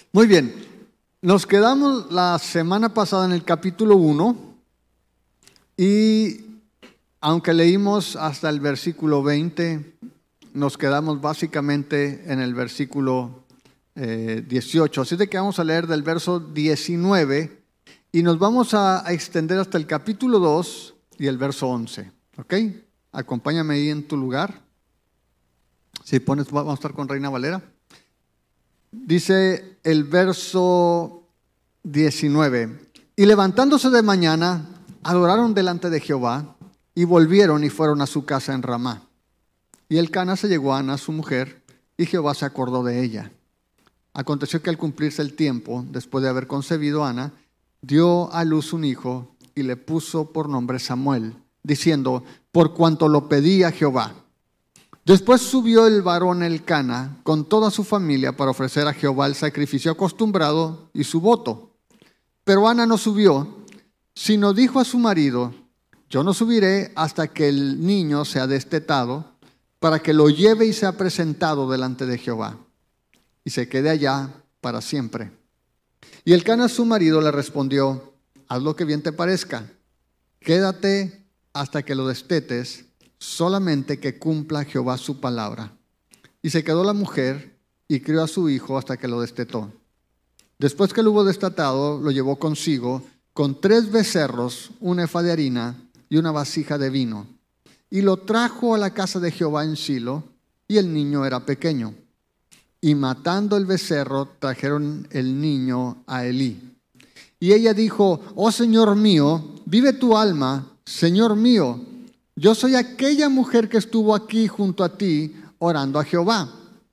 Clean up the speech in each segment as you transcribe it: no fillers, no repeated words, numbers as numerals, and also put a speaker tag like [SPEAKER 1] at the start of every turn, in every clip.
[SPEAKER 1] Muy bien, nos quedamos la semana pasada en el capítulo 1 y aunque leímos hasta el versículo 20, nos quedamos básicamente en el versículo 18. Así de que vamos a leer del verso 19 y nos vamos a extender hasta el capítulo 2 y el verso 11. ¿Ok? Acompáñame ahí en tu lugar. Si pones, vamos a estar con Reina Valera. Dice el verso 19: y levantándose de mañana, adoraron delante de Jehová, y volvieron y fueron a su casa en Ramá. Y Elcana se llegó a Ana, su mujer, y Jehová se acordó de ella. Aconteció que al cumplirse el tiempo, después de haber concebido Ana, dio a luz un hijo, y le puso por nombre Samuel, diciendo: por cuanto lo pedí a Jehová. Después subió el varón Elcana con toda su familia para ofrecer a Jehová el sacrificio acostumbrado y su voto. Pero Ana no subió, sino dijo a su marido: yo no subiré hasta que el niño sea destetado, para que lo lleve y sea presentado delante de Jehová, y se quede allá para siempre. Y Elcana su marido le respondió: haz lo que bien te parezca, quédate hasta que lo destetes, solamente que cumpla Jehová su palabra. Y se quedó la mujer y crió a su hijo hasta que lo destetó. Después que lo hubo destetado, lo llevó consigo con 3 becerros, un efa de harina y una vasija de vino, y lo trajo a la casa de Jehová en Silo, y el niño era pequeño. Y matando el becerro, trajeron el niño a Elí. Y ella dijo: oh Señor mío, vive tu alma, Señor mío, yo soy aquella mujer que estuvo aquí junto a ti orando a Jehová.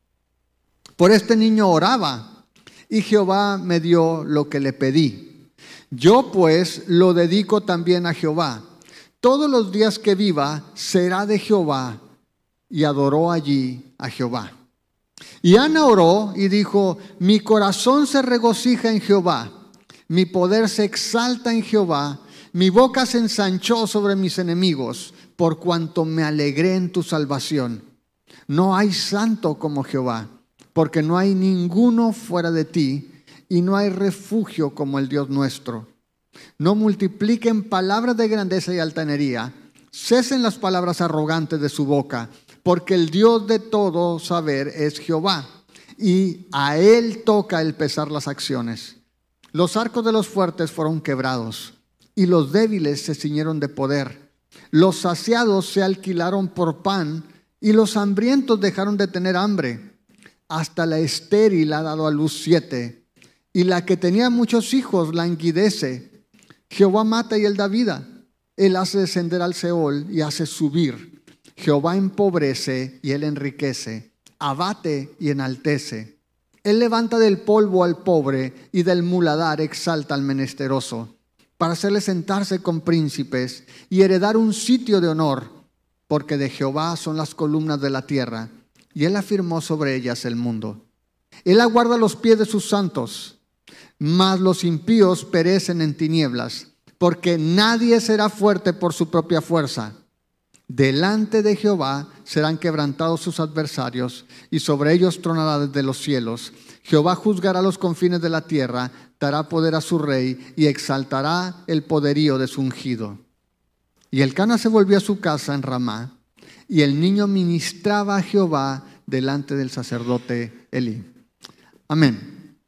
[SPEAKER 1] Por este niño oraba, y Jehová me dio lo que le pedí. Yo pues lo dedico también a Jehová. Todos los días que viva será de Jehová. Y adoró allí a Jehová. Y Ana oró y dijo: mi corazón se regocija en Jehová, mi poder se exalta en Jehová, mi boca se ensanchó sobre mis enemigos, por cuanto me alegré en tu salvación. No hay santo como Jehová, porque no hay ninguno fuera de ti, y no hay refugio como el Dios nuestro. No multipliquen palabras de grandeza y altanería, cesen las palabras arrogantes de su boca, porque el Dios de todo saber es Jehová, y a él toca el pesar las acciones. Los arcos de los fuertes fueron quebrados, y los débiles se ciñeron de poder. Los saciados se alquilaron por pan, y los hambrientos dejaron de tener hambre. Hasta la estéril ha dado a luz 7, y la que tenía muchos hijos languidece. Jehová mata y él da vida. Él hace descender al Seol y hace subir. Jehová empobrece y él enriquece. Abate y enaltece. Él levanta del polvo al pobre, y del muladar exalta al menesteroso, para hacerle sentarse con príncipes y heredar un sitio de honor, porque de Jehová son las columnas de la tierra, y él afirmó sobre ellas el mundo. Él aguarda los pies de sus santos, mas los impíos perecen en tinieblas, porque nadie será fuerte por su propia fuerza. Delante de Jehová serán quebrantados sus adversarios, y sobre ellos tronará desde los cielos. Jehová juzgará los confines de la tierra, dará poder a su rey, y exaltará el poderío de su ungido. Y Elcana se volvió a su casa en Ramá, y el niño ministraba a Jehová delante del sacerdote Elí. Amén.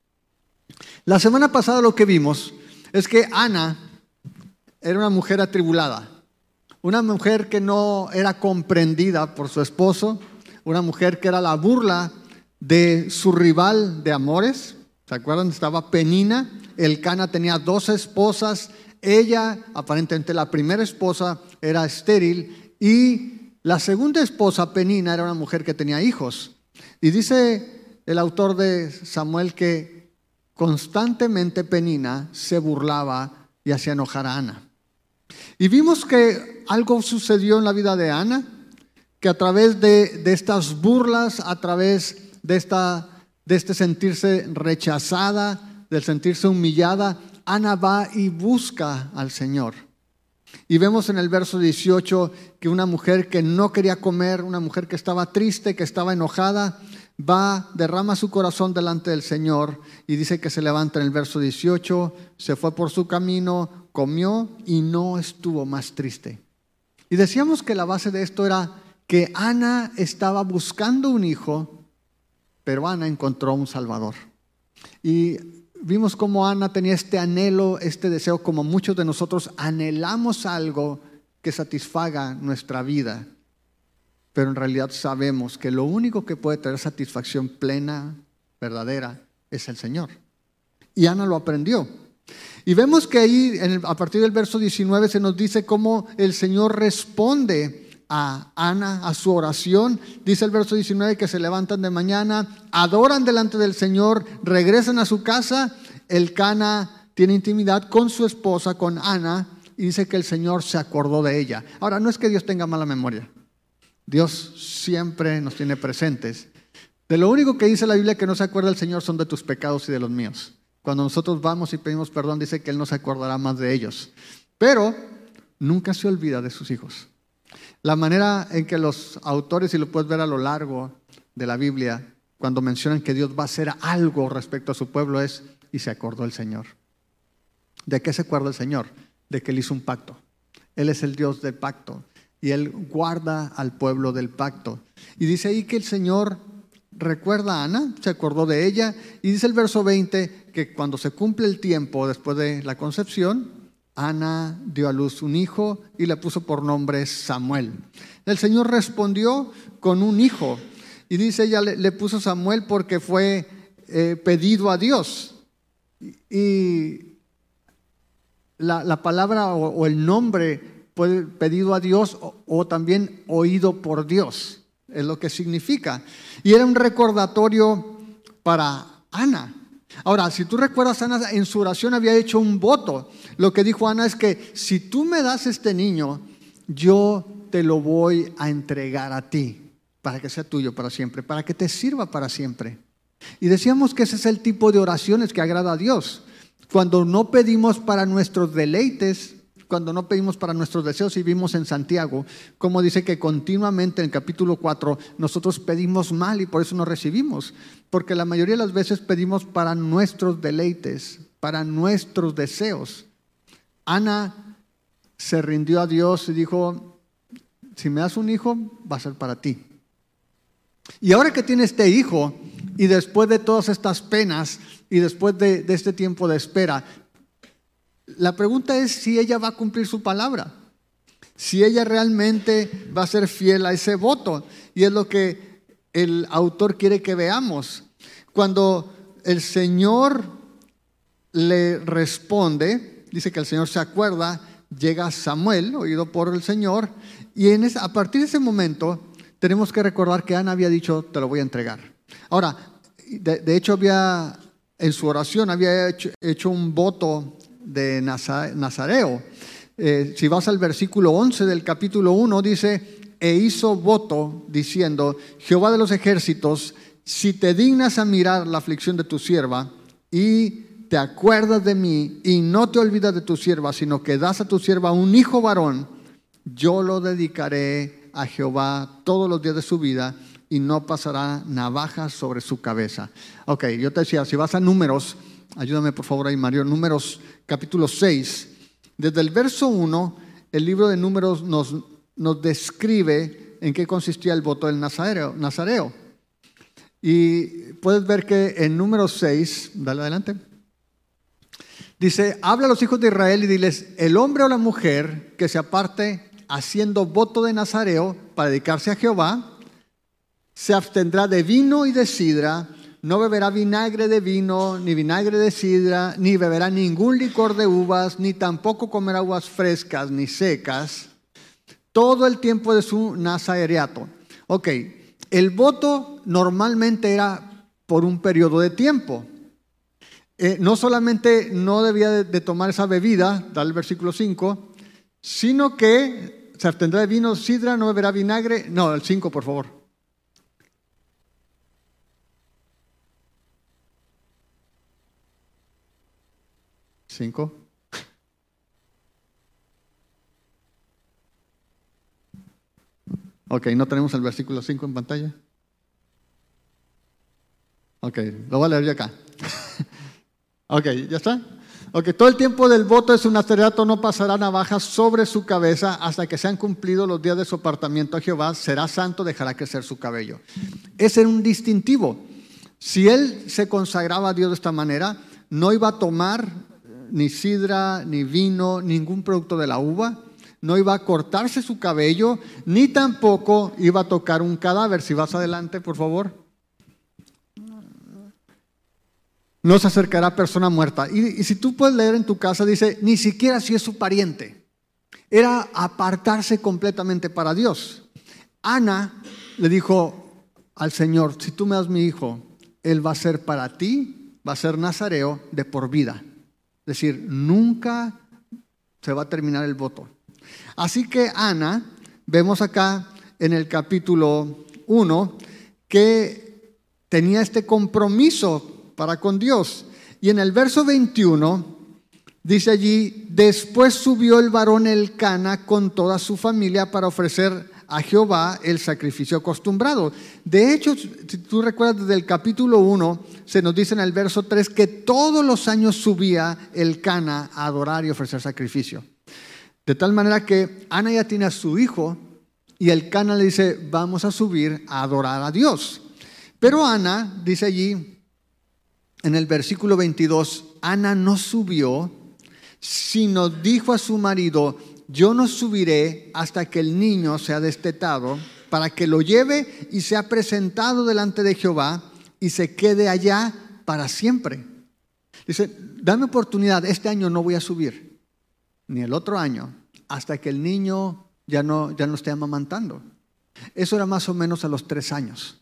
[SPEAKER 1] La semana pasada lo que vimos es que Ana era una mujer atribulada, una mujer que no era comprendida por su esposo, una mujer que era la burla de su rival de amores. ¿Se acuerdan? Estaba Penina. Elcana tenía 2 esposas. Ella, aparentemente la primera esposa, era estéril, y la segunda esposa, Penina, era una mujer que tenía hijos. Y dice el autor de Samuel que constantemente Penina se burlaba y hacía enojar a Ana. Y vimos que algo sucedió en la vida de Ana, que a través de estas burlas, a través de este sentirse rechazada, del sentirse humillada, Ana va y busca al Señor. Y vemos en el verso 18 que una mujer que no quería comer, una mujer que estaba triste, que estaba enojada, derrama su corazón delante del Señor y dice que se levanta en el verso 18, se fue por su camino, comió y no estuvo más triste. Y decíamos que la base de esto era que Ana estaba buscando un hijo, pero Ana encontró un Salvador. Y vimos cómo Ana tenía este anhelo, este deseo, como muchos de nosotros anhelamos algo que satisfaga nuestra vida. Pero en realidad sabemos que lo único que puede traer satisfacción plena, verdadera, es el Señor. Y Ana lo aprendió. Y vemos que ahí, a partir del verso 19, se nos dice cómo el Señor responde a Ana, a su oración. Dice el verso 19 que se levantan de mañana, adoran delante del Señor, regresan a su casa. Elcana tiene intimidad con su esposa, con Ana, y dice que el Señor se acordó de ella. Ahora, no es que Dios tenga mala memoria. Dios siempre nos tiene presentes. De lo único que dice la Biblia que no se acuerda el Señor son de tus pecados y de los míos. Cuando nosotros vamos y pedimos perdón, dice que Él no se acordará más de ellos. Pero nunca se olvida de sus hijos. La manera en que los autores, y lo puedes ver a lo largo de la Biblia, cuando mencionan que Dios va a hacer algo respecto a su pueblo es, y se acordó el Señor. ¿De qué se acuerda el Señor? De que Él hizo un pacto. Él es el Dios del pacto. Y Él guarda al pueblo del pacto. Y dice ahí que el Señor recuerda a Ana, se acordó de ella. Y dice el verso 20 que cuando se cumple el tiempo después de la concepción, Ana dio a luz un hijo y le puso por nombre Samuel. El Señor respondió con un hijo. Y dice ella le puso Samuel porque fue pedido a Dios. Y la palabra o el nombre pedido a Dios o también oído por Dios, es lo que significa. Y era un recordatorio para Ana. Ahora, si tú recuerdas, Ana en su oración había hecho un voto. Lo que dijo Ana es que si tú me das este niño, yo te lo voy a entregar a ti, para que sea tuyo para siempre, para que te sirva para siempre. Y decíamos que ese es el tipo de oraciones que agrada a Dios. Cuando no pedimos para nuestros deleites, cuando no pedimos para nuestros deseos, y vimos en Santiago como dice que continuamente en el capítulo 4 nosotros pedimos mal y por eso no recibimos, porque la mayoría de las veces pedimos para nuestros deleites, para nuestros deseos. Ana se rindió a Dios y dijo, si me das un hijo va a ser para ti. Y ahora que tiene este hijo y después de todas estas penas y después de este tiempo de espera, la pregunta es si ella va a cumplir su palabra, si ella realmente va a ser fiel a ese voto. Y es lo que el autor quiere que veamos. Cuando el Señor le responde, dice que el Señor se acuerda, llega Samuel, oído por el Señor, y a partir de ese momento tenemos que recordar que Ana había dicho, te lo voy a entregar. Ahora, de hecho en su oración había hecho un voto de Nazareo. Si vas al versículo 11 del capítulo 1, dice, e hizo voto diciendo, Jehová de los ejércitos, si te dignas a mirar la aflicción de tu sierva y te acuerdas de mí y no te olvidas de tu sierva, sino que das a tu sierva un hijo varón, yo lo dedicaré a Jehová todos los días de su vida y no pasará navaja sobre su cabeza. Ok, yo te decía, si vas a Números, ayúdame por favor ahí, Mario, Números capítulo 6, desde el verso 1, el libro de Números nos describe en qué consistía el voto del Nazareo. Y puedes ver que en Números 6, dale adelante, dice, habla a los hijos de Israel y diles, el hombre o la mujer que se aparte haciendo voto de Nazareo para dedicarse a Jehová, se abstendrá de vino y de sidra, no beberá vinagre de vino, ni vinagre de sidra, ni beberá ningún licor de uvas, ni tampoco comerá uvas frescas ni secas, todo el tiempo de su nazareato. Ok, el voto normalmente era por un periodo de tiempo. No solamente no debía de tomar esa bebida, da el versículo 5, sino que se abstendrá de vino, sidra, no beberá vinagre. No, el 5 por favor. ¿5? Ok, no tenemos el versículo 5 en pantalla. Ok, lo voy a leer yo acá. Ok, ¿ya está? Ok, todo el tiempo del voto de su nazareato no pasará navaja sobre su cabeza hasta que sean cumplidos los días de su apartamiento a Jehová. Será santo, dejará crecer su cabello. Ese era un distintivo. Si él se consagraba a Dios de esta manera, no iba a tomar ni sidra, ni vino, ningún producto de la uva. No iba a cortarse su cabello, ni tampoco iba a tocar un cadáver. Si vas adelante, por favor. No se acercará a persona muerta. Y si tú puedes leer en tu casa, dice, ni siquiera si es su pariente. Era apartarse completamente para Dios. Ana le dijo al Señor, si tú me das mi hijo, él va a ser para ti, va a ser nazareo de por vida. Es decir, nunca se va a terminar el voto. Así que Ana, vemos acá en el capítulo 1, que tenía este compromiso para con Dios. Y en el verso 21 dice allí, después subió el varón Elcana con toda su familia para ofrecer a Jehová el sacrificio acostumbrado. De hecho, si tú recuerdas desde el capítulo 1, se nos dice en el verso 3 que todos los años subía Elcana a adorar y ofrecer sacrificio. De tal manera que Ana ya tiene a su hijo y Elcana le dice, vamos a subir a adorar a Dios. Pero Ana, dice allí, en el versículo 22, Ana no subió, sino dijo a su marido, yo no subiré hasta que el niño sea destetado, para que lo lleve y sea presentado delante de Jehová y se quede allá para siempre. Dice, dame oportunidad, este año no voy a subir, ni el otro año, hasta que el niño ya no esté amamantando. Eso era más o menos a los 3 años.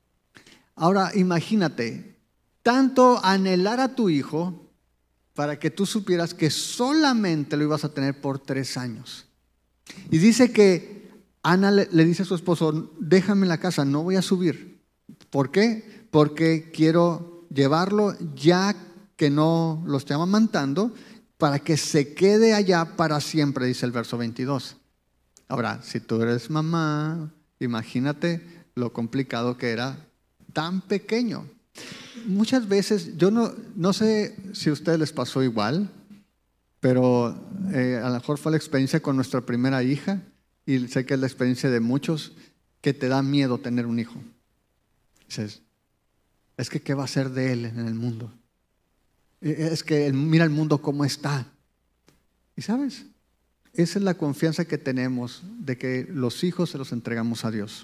[SPEAKER 1] Ahora imagínate, tanto anhelar a tu hijo para que tú supieras que solamente lo ibas a tener por 3 años. Y dice que Ana le dice a su esposo, déjame en la casa, no voy a subir. ¿Por qué? Porque quiero llevarlo ya que no lo esté amamantando, para que se quede allá para siempre, dice el verso 22. Ahora, si tú eres mamá, imagínate lo complicado que era tan pequeño. Muchas veces, yo no sé si a ustedes les pasó igual, pero a lo mejor fue la experiencia con nuestra primera hija, y sé que es la experiencia de muchos, que te da miedo tener un hijo. Dices, es que ¿qué va a ser de él en el mundo? Es que mira el mundo cómo está. Y sabes, esa es la confianza que tenemos de que los hijos se los entregamos a Dios.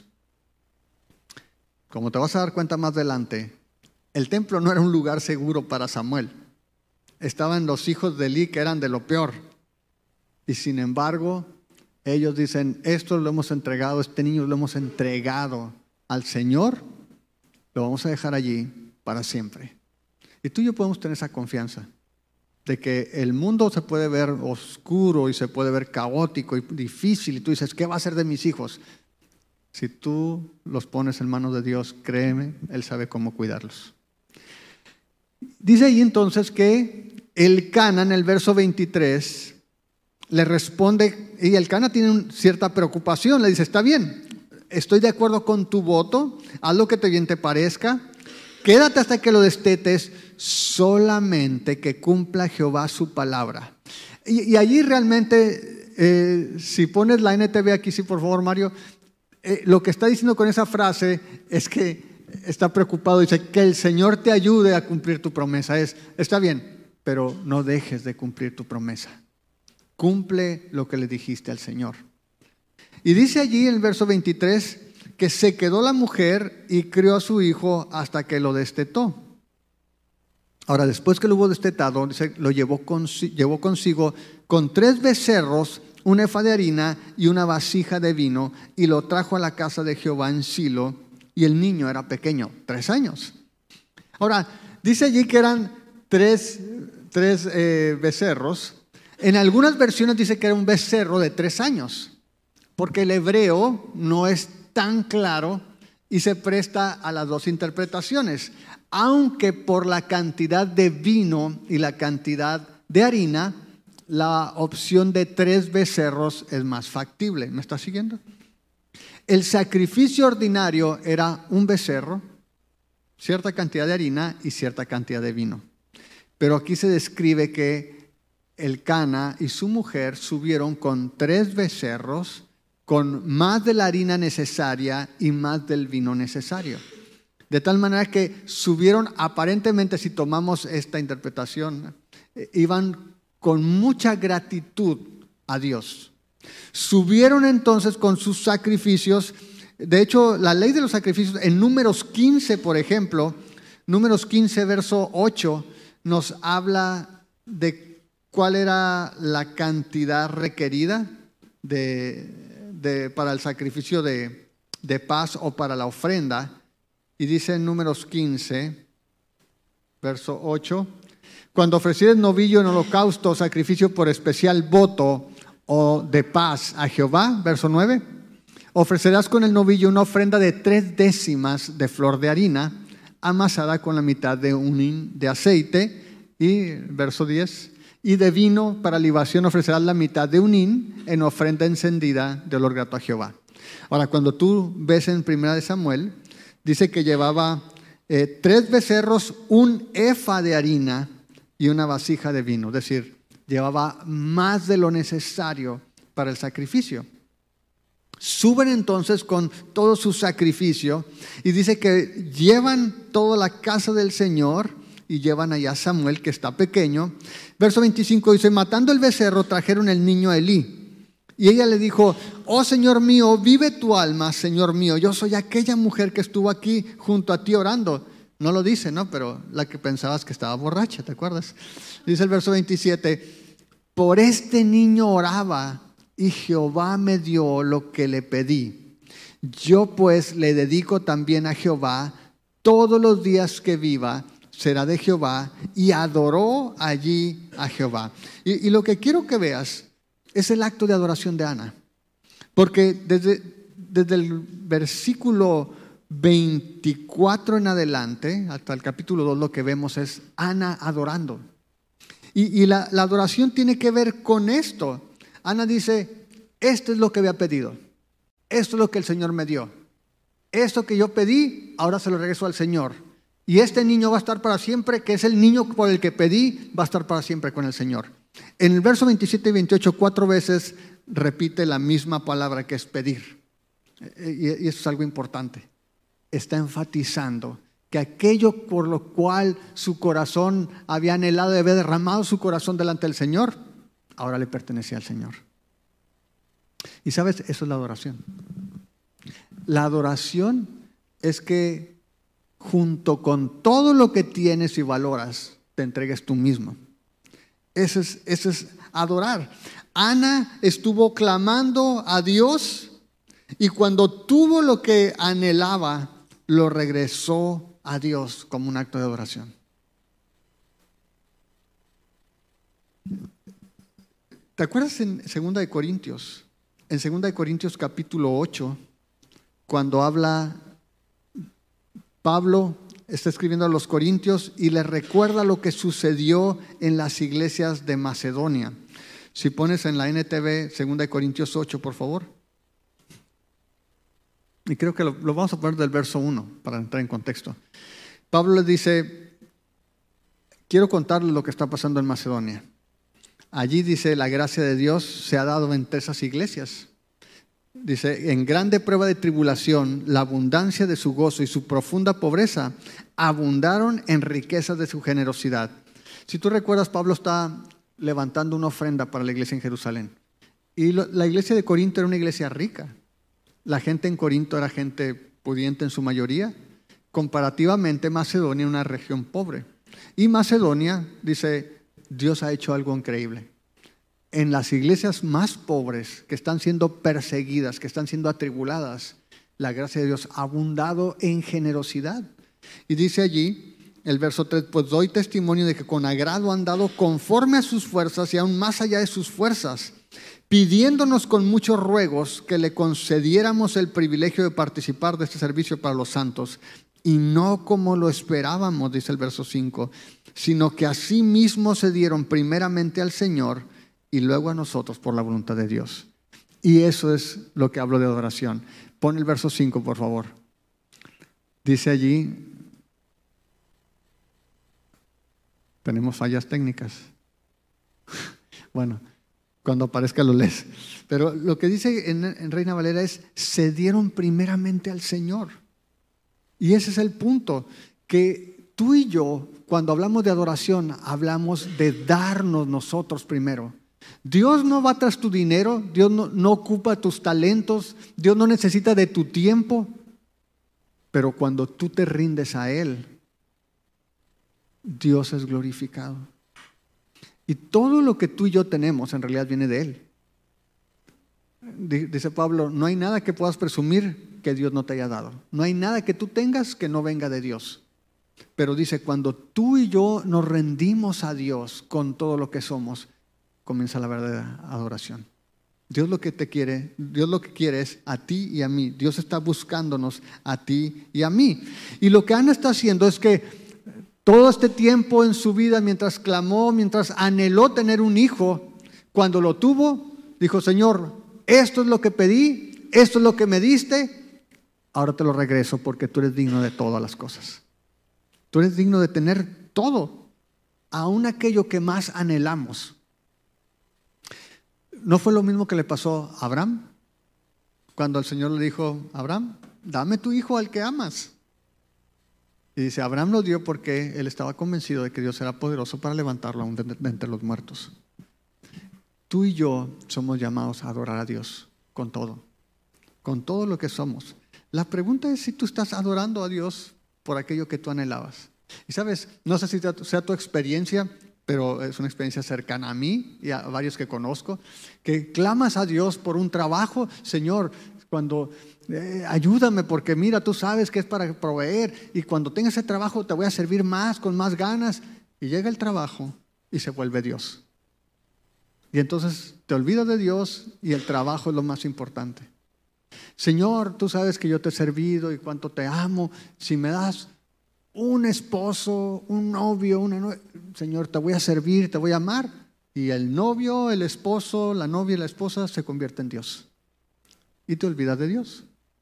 [SPEAKER 1] Como te vas a dar cuenta más adelante, el templo no era un lugar seguro para Samuel. Estaban los hijos de Eli que eran de lo peor. Y sin embargo, ellos dicen, esto lo hemos entregado, este niño lo hemos entregado al Señor, lo vamos a dejar allí para siempre. Y tú y yo podemos tener esa confianza de que el mundo se puede ver oscuro y se puede ver caótico y difícil. Y tú dices, ¿qué va a ser de mis hijos? Si tú los pones en manos de Dios, créeme, Él sabe cómo cuidarlos. Dice ahí entonces que Elcana en el verso 23 le responde, y Elcana tiene cierta preocupación, le dice, está bien, estoy de acuerdo con tu voto, haz lo que bien te parezca, quédate hasta que lo destetes, solamente que cumpla Jehová su palabra. Y allí realmente, si pones la NTV aquí, sí, por favor, Mario, lo que está diciendo con esa frase es que está preocupado, dice que el Señor te ayude a cumplir tu promesa. Está bien, pero no dejes de cumplir tu promesa. Cumple lo que le dijiste al Señor. Y dice allí en el verso 23 que se quedó la mujer y crió a su hijo hasta que lo destetó. Ahora, después que lo hubo destetado, dice, lo llevó consigo con 3 becerros, un efa de harina y una vasija de vino, y lo trajo a la casa de Jehová en Silo, y el niño era pequeño, 3 años. Ahora, dice allí que eran tres becerros. En algunas versiones dice que era un becerro de 3 años, porque el hebreo no es tan claro y se presta a las 2 interpretaciones, aunque por la cantidad de vino y la cantidad de harina, la opción de 3 becerros es más factible. ¿Me está siguiendo? El sacrificio ordinario era un becerro, cierta cantidad de harina y cierta cantidad de vino. Pero aquí se describe que Elcana y su mujer subieron con 3 becerros, con más de la harina necesaria y más del vino necesario. De tal manera que subieron, aparentemente, si tomamos esta interpretación, iban con mucha gratitud a Dios. Subieron entonces con sus sacrificios. De hecho, la ley de los sacrificios en Números 15, por ejemplo, Números 15, verso 8, nos habla de cuál era la cantidad requerida para el sacrificio de paz o para la ofrenda. Y dice en Números 15, verso 8, cuando ofrecieres novillo en holocausto, sacrificio por especial voto o de paz a Jehová, verso 9, ofrecerás con el novillo una ofrenda de 3 décimas de flor de harina, amasada con la mitad de un hin de aceite, y verso 10, y de vino para libación ofrecerás la mitad de un hin en ofrenda encendida de olor grato a Jehová. Ahora, cuando tú ves en 1 Samuel, dice que llevaba 3 becerros, un efa de harina y una vasija de vino. Es decir, llevaba más de lo necesario para el sacrificio. Suben entonces con todo su sacrificio y dice que llevan toda la casa del Señor y llevan allá a Samuel, que está pequeño. Verso 25 dice, matando el becerro trajeron el niño a Elí. Y ella le dijo, oh Señor mío, vive tu alma, Señor mío. Yo soy aquella mujer que estuvo aquí junto a ti orando. No lo dice, ¿no? Pero la que pensabas que estaba borracha, ¿te acuerdas? Dice el verso 27, por este niño oraba y Jehová me dio lo que le pedí. Yo pues le dedico también a Jehová todos los días que viva. Será de Jehová, y adoró allí a Jehová. Y lo que quiero que veas es el acto de adoración de Ana. Porque desde el versículo 24 en adelante, hasta el capítulo 2, lo que vemos es Ana adorando. Y la adoración tiene que ver con esto. Ana dice, esto es lo que había pedido. Esto es lo que el Señor me dio. Esto que yo pedí, ahora se lo regreso al Señor. Y este niño va a estar para siempre, que es el niño por el que pedí, va a estar para siempre con el Señor. En el verso 27 y 28, 4 veces repite la misma palabra que es pedir. Y eso es algo importante. Está enfatizando que aquello por lo cual su corazón había anhelado de haber derramado su corazón delante del Señor, ahora le pertenecía al Señor. Y sabes, eso es la adoración. La adoración es que junto con todo lo que tienes y valoras, te entregues tú mismo. Eso es adorar. Ana estuvo clamando a Dios y cuando tuvo lo que anhelaba, lo regresó a Dios como un acto de adoración. ¿Te acuerdas en 2 de Corintios? En 2 de Corintios capítulo 8, cuando habla Pablo, está escribiendo a los Corintios y les recuerda lo que sucedió en las iglesias de Macedonia. Si pones en la NTV 2 de Corintios 8, por favor. Y creo que lo vamos a poner del verso 1 para entrar en contexto. Pablo les dice, quiero contarles lo que está pasando en Macedonia. Allí dice, la gracia de Dios se ha dado entre esas iglesias. Dice, en grande prueba de tribulación, la abundancia de su gozo y su profunda pobreza abundaron en riquezas de su generosidad. Si tú recuerdas, Pablo está levantando una ofrenda para la iglesia en Jerusalén. Y la iglesia de Corinto era una iglesia rica. La gente en Corinto era gente pudiente en su mayoría. Comparativamente, Macedonia era una región pobre. Y Macedonia, dice, Dios ha hecho algo increíble. En las iglesias más pobres, que están siendo perseguidas, que están siendo atribuladas, la gracia de Dios ha abundado en generosidad. Y dice allí, el verso 3, pues doy testimonio de que con agrado han dado conforme a sus fuerzas y aún más allá de sus fuerzas, pidiéndonos con muchos ruegos que le concediéramos el privilegio de participar de este servicio para los santos. Y no como lo esperábamos, dice el verso 5, sino que así mismo se dieron primeramente al Señor y luego a nosotros por la voluntad de Dios. Y eso es lo que hablo de adoración. Pon el verso 5, por favor. Dice allí, Tenemos fallas técnicas. Bueno, cuando aparezca lo lees. Pero lo que dice en Reina Valera es, se dieron primeramente al Señor. Y ese es el punto, que tú y yo, cuando hablamos de adoración, hablamos de darnos nosotros primero. Dios no va tras tu dinero, Dios no ocupa tus talentos, Dios no necesita de tu tiempo, pero cuando tú te rindes a Él, Dios es glorificado. Y todo lo que tú y yo tenemos en realidad viene de Él. Dice Pablo, no hay nada que puedas presumir que Dios no te haya dado. No hay nada que tú tengas que no venga de Dios. Pero dice, cuando tú y yo nos rendimos a Dios con todo lo que somos, comienza la verdadera adoración. Dios lo que quiere es a ti y a mí. Dios está buscándonos a ti y a mí. Y lo que Ana está haciendo es que todo este tiempo en su vida, mientras clamó, mientras anheló tener un hijo, cuando lo tuvo, dijo, Señor, esto es lo que pedí, esto es lo que me diste, ahora te lo regreso porque tú eres digno de todas las cosas. Tú eres digno de tener todo, aun aquello que más anhelamos. ¿No fue lo mismo que le pasó a Abraham? Cuando el Señor le dijo, Abraham, dame tu hijo al que amas. Y dice, Abraham lo dio porque él estaba convencido de que Dios era poderoso para levantarlo aún de entre los muertos. Tú y yo somos llamados a adorar a Dios con todo lo que somos. La pregunta es si tú estás adorando a Dios por aquello que tú anhelabas. Y sabes, no sé si sea tu experiencia, pero es una experiencia cercana a mí y a varios que conozco, que clamas a Dios por un trabajo, Señor, cuando ayúdame porque mira, tú sabes que es para proveer y cuando tenga ese trabajo te voy a servir más, con más ganas. Y llega el trabajo y se vuelve Dios. Y entonces te olvidas de Dios y el trabajo es lo más importante. Señor, tú sabes que yo te he servido y cuánto te amo. Si me das un esposo, un novio, Señor, te voy a servir, te voy a amar. Y el novio, el esposo, la novia y la esposa se convierten en Dios. Y te olvidas de Dios.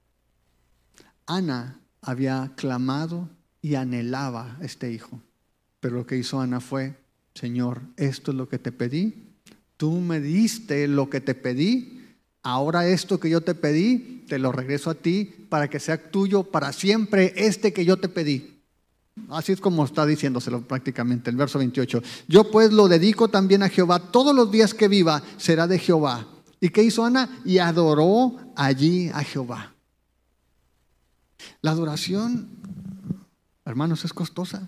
[SPEAKER 1] Ana había clamado y anhelaba este hijo. Pero lo que hizo Ana fue, Señor, esto es lo que te pedí. Tú me diste lo que te pedí. Ahora esto que yo te pedí, te lo regreso a ti para que sea tuyo para siempre este que yo te pedí. Así es como está diciéndoselo prácticamente el verso 28. Yo pues lo dedico también a Jehová. Todos los días que viva será de Jehová. ¿Y qué hizo Ana? Y adoró allí a Jehová. La adoración, hermanos, es costosa.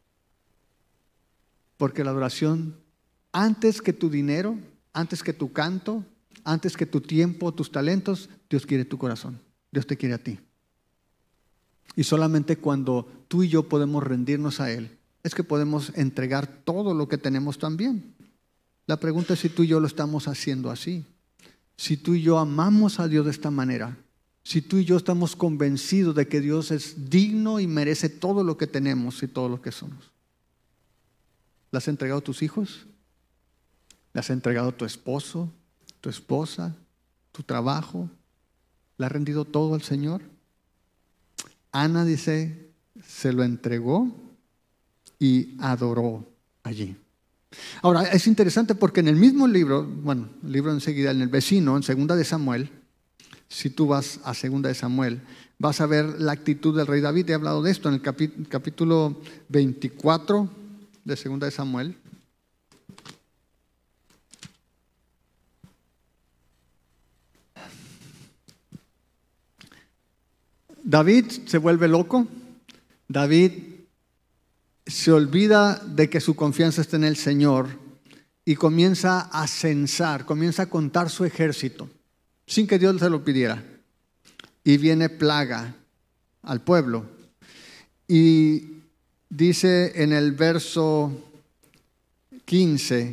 [SPEAKER 1] Porque la adoración, antes que tu dinero, antes que tu canto, antes que tu tiempo, tus talentos, Dios quiere tu corazón. Dios te quiere a ti. Y solamente cuando tú y yo podemos rendirnos a Él, es que podemos entregar todo lo que tenemos también. La pregunta es si tú y yo lo estamos haciendo así. Si tú y yo amamos a Dios de esta manera, si tú y yo estamos convencidos de que Dios es digno y merece todo lo que tenemos y todo lo que somos. ¿Le has entregado a tus hijos? ¿Le has entregado a tu esposo, tu esposa, tu trabajo? ¿Le has rendido todo al Señor? Ana dice, se lo entregó y adoró allí. Ahora, es interesante porque en el mismo libro, el libro enseguida, en el vecino, en 2 de Samuel, si tú vas a 2 de Samuel, vas a ver la actitud del rey David. He hablado de esto en el capítulo 24 de 2 de Samuel. David se vuelve loco. David se olvida de que su confianza está en el Señor y comienza a censar, comienza a contar su ejército sin que Dios se lo pidiera. Y viene plaga al pueblo. Y dice en el verso 15,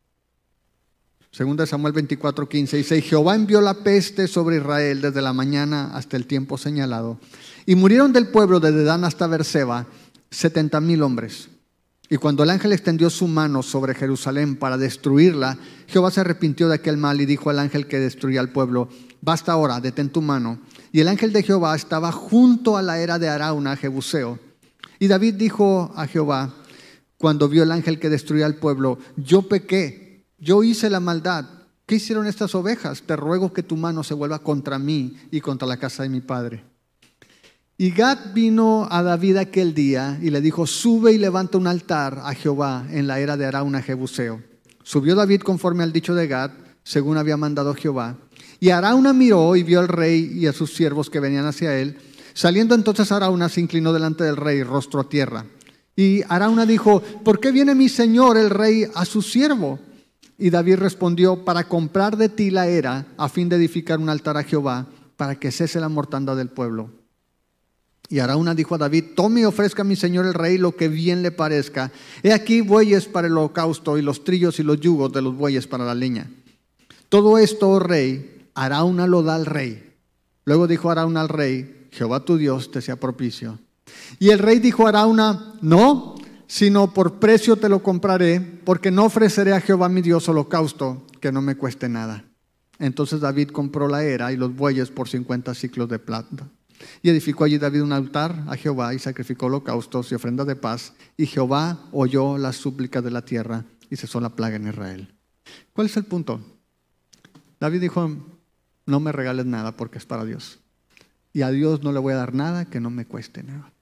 [SPEAKER 1] 2 de Samuel 24:15, dice, Jehová envió la peste sobre Israel desde la mañana hasta el tiempo señalado. Y murieron del pueblo desde Dan hasta Beerseba 70,000 hombres. Y cuando el ángel extendió su mano sobre Jerusalén para destruirla, Jehová se arrepintió de aquel mal y dijo al ángel que destruía al pueblo, basta ahora, detén tu mano. Y el ángel de Jehová estaba junto a la era de Arauna, Jebuseo. Y David dijo a Jehová, cuando vio el ángel que destruía al pueblo: yo pequé, yo hice la maldad. ¿Qué hicieron estas ovejas? Te ruego que tu mano se vuelva contra mí y contra la casa de mi padre. Y Gad vino a David aquel día y le dijo: sube y levanta un altar a Jehová en la era de Arauna Jebuseo. Subió David conforme al dicho de Gad, según había mandado Jehová. Y Arauna miró y vio al rey y a sus siervos que venían hacia él. Saliendo entonces Arauna, se inclinó delante del rey, rostro a tierra. Y Arauna dijo: ¿por qué viene mi señor el rey a su siervo? Y David respondió: para comprar de ti la era, a fin de edificar un altar a Jehová, para que cese la mortandad del pueblo. Y Arauna dijo a David: tome y ofrezca a mi señor el rey lo que bien le parezca. He aquí bueyes para el holocausto, y los trillos y los yugos de los bueyes para la leña. Todo esto, oh rey, Arauna lo da al rey. Luego dijo Arauna al rey: Jehová tu Dios te sea propicio. Y el rey dijo a Arauna: no, sino por precio te lo compraré, porque no ofreceré a Jehová mi Dios holocausto que no me cueste nada. Entonces David compró la era y los bueyes por 50 siclos de plata. Y edificó allí David un altar a Jehová y sacrificó holocaustos y ofrendas de paz. Y Jehová oyó las súplicas de la tierra y cesó la plaga en Israel. ¿Cuál es el punto? David dijo: no me regales nada porque es para Dios. Y a Dios no le voy a dar nada que no me cueste nada.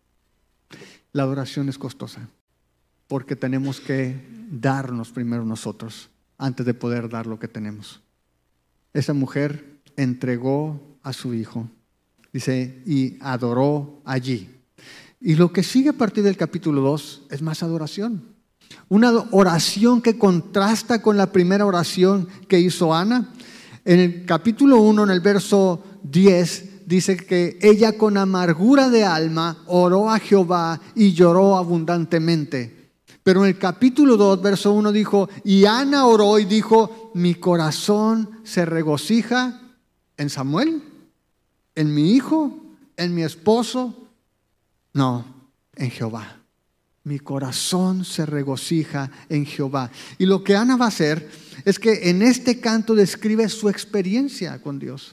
[SPEAKER 1] La adoración es costosa porque tenemos que darnos primero nosotros antes de poder dar lo que tenemos. Esa mujer entregó a su hijo, dice, y adoró allí. Y lo que sigue a partir del capítulo 2 es más adoración. Una oración que contrasta con la primera oración que hizo Ana. En el capítulo 1, en el verso 10, dice que ella con amargura de alma oró a Jehová y lloró abundantemente. Pero en el capítulo 2, verso 1 dijo: y Ana oró y dijo: mi corazón se regocija en Samuel, en mi hijo, en mi esposo. No, en Jehová. Mi corazón se regocija en Jehová. Y lo que Ana va a hacer es que en este canto describe su experiencia con Dios.